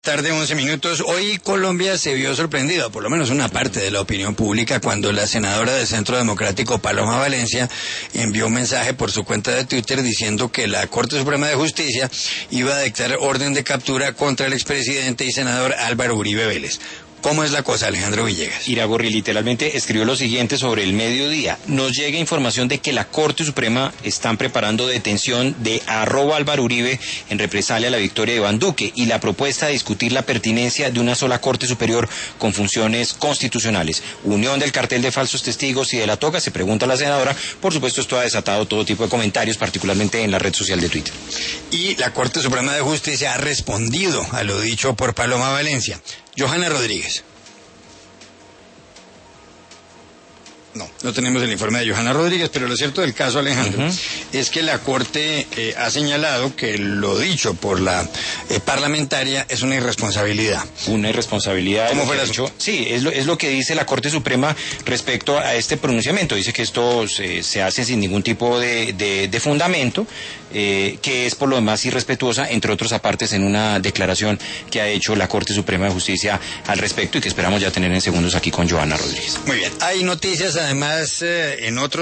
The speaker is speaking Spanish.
tarde, 11 minutos. Hoy Colombia se vio sorprendida, por lo menos una parte de la opinión pública, cuando la senadora del Centro Democrático, Paloma Valencia, envió un mensaje por su cuenta de Twitter diciendo que la Corte Suprema de Justicia iba a dictar orden de captura contra el expresidente y senador Álvaro Uribe Vélez. ¿Cómo es la cosa, Alejandro Villegas? Iragorri literalmente escribió lo siguiente sobre el mediodía. Nos llega información de que la Corte Suprema están preparando detención de @Álvaro Uribe en represalia a la victoria de Iván Duque y la propuesta de discutir la pertinencia de una sola Corte Superior con funciones constitucionales. Unión del cartel de falsos testigos y de la toga, se pregunta la senadora. Por supuesto, esto ha desatado todo tipo de comentarios, particularmente en la red social de Twitter. Y la Corte Suprema de Justicia ha respondido a lo dicho por Paloma Valencia. Johanna Rodríguez. No tenemos el informe de Johanna Rodríguez, pero lo cierto del caso, Alejandro, es que la Corte ha señalado que lo dicho por la parlamentaria es una irresponsabilidad. Una irresponsabilidad. ¿Cómo fue eso? Sí, es lo que dice la Corte Suprema respecto a este pronunciamiento. Dice que esto se hace sin ningún tipo de fundamento, que es por lo demás irrespetuosa, entre otros apartes, en una declaración que ha hecho la Corte Suprema de Justicia al respecto y que esperamos ya tener en segundos aquí con Johanna Rodríguez. Muy bien. Hay noticias además en otros